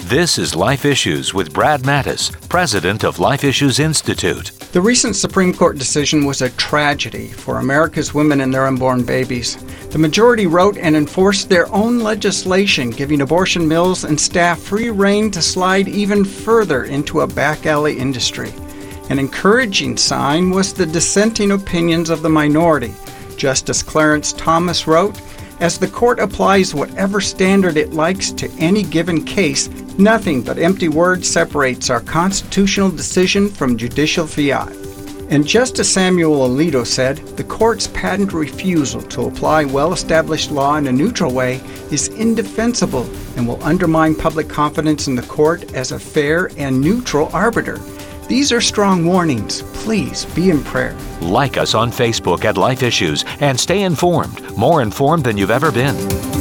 This is Life Issues with Brad Mattis, president of Life Issues Institute. The recent Supreme Court decision was a tragedy for America's women and their unborn babies. The majority wrote and enforced their own legislation, giving abortion mills and staff free rein to slide even further into a back alley industry. An encouraging sign was the dissenting opinions of the minority. Justice Clarence Thomas wrote, "As the court applies whatever standard it likes to any given case, nothing but empty words separates our constitutional decision from judicial fiat." And Justice Samuel Alito said, "The court's patent refusal to apply well-established law in a neutral way is indefensible and will undermine public confidence in the court as a fair and neutral arbiter." These are strong warnings. Please be in prayer. Like us on Facebook at Life Issues and stay informed, more informed than you've ever been.